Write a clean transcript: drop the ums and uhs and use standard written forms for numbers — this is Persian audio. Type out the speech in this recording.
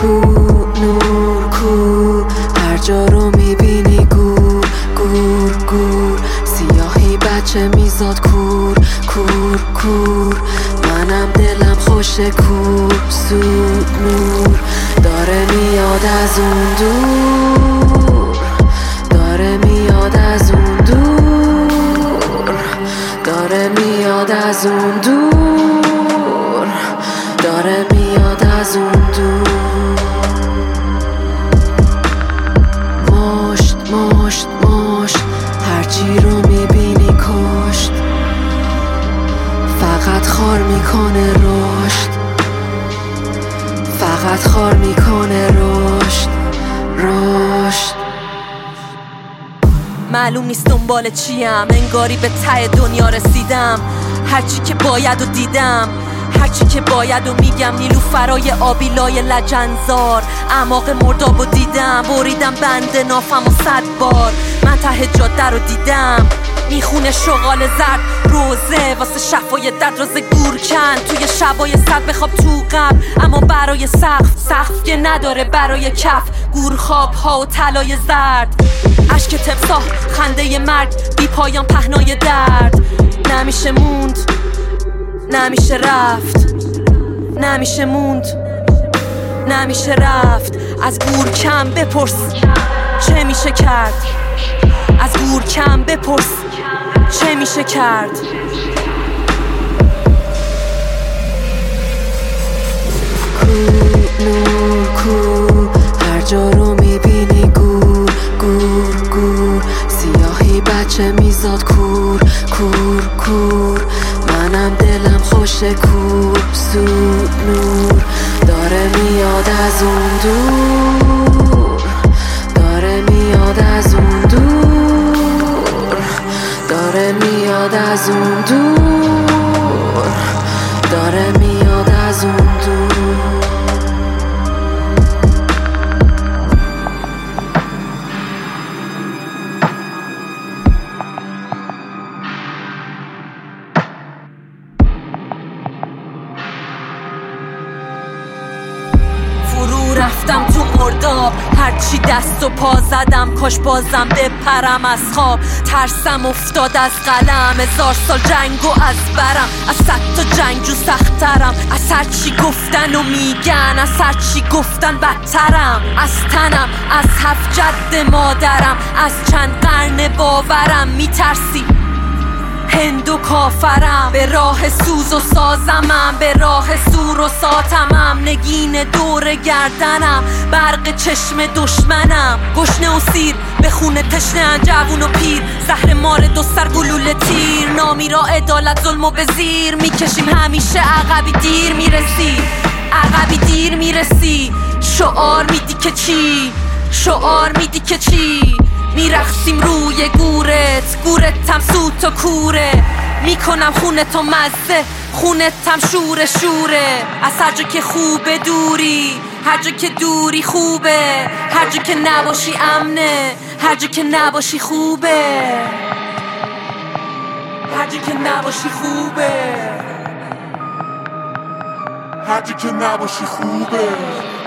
کو نور کو، هر جا رو میبینی گور گور گور، سیاهی بچه میزاد کور کور کور، منم دلم خوشه کور سود نور، داره میاد از اون دور، داره میاد از اون دور، داره میاد از اون دور، داره میاد از اون دور. مشت مشت مشت، هرچی رو میبینی کشت، فقط خار میکنه رشد، فقط خار میکنه رشد رشد. معلوم نیست دنبال چیم، انگاری به ته دنیا رسیدم، هرچی که باید و دیدم، هرچی که باید و میگم. نیلوفرای آبی لای لجنزار، اعماق مرداب و دیدم، بریدم بند نافم و 100 بار. من ته جاده رو دیدم، میخونه شغال زرد روزه واسه شفای درد، روز گورکن توی شبای سرد، بخواب تو قبر اما برای سقف که نداره برای کف، گورخواب ها و طلای زرد، اشک تمساح خنده مرگ، بی پایان پهنای درد. نمیشه موند، نمیشه رفت، نمیشه موند، نمیشه رفت. از گورکن بپرس چه میشه کرد، از گورکن بپرس چه میشه کرد. کو نور کو، هر جا رو میبینی گور گور گور، سیاهی بچه میزاد کور کور کور، منم دلم خوشه کور سود نور، داره میاد از اون دور، داره میاد از اون دور، داره میاد از اون دور، داره میاد از اون دور. رفتم تو مرداب، هرچی دست و پا زدم کاش بازم بپرم از خواب. ترسم افتاد از قلم، 1000 سال جنگ و از برم، از 100 تا جنگجو سخترم، از هرچی گفتن و میگن، از هرچی گفتن بدترم، از تنم، از 7 جد مادرم، از چند قرن باورم. میترسی هند و کافرم، به راه سوز و سازمم، به راه سور و ساتمم، نگین دور گردنم، برق چشم دشمنم. گشنه و سیر به خونه تشنه، جوون و پیر، زهر مار دو سر گلوله تیر، نامی را عدالت ظلم و به زیر میکشیم، همیشه عقبی دیر میرسی، عقبی دیر میرسی. شعار میدی که چی، شعار میدی که چی، میرقصیم روی گورت، گورتم سوت و کوره، میکنم خونتو مزه، خونتم شوره شوره. از هر جا که خوبه دوری، هر جا که دوری خوبه، هر جا که نباشی امنه، هر جا که نباشی خوبه، هر جا که نباشی خوبه، هر جا که نباشی خوبه.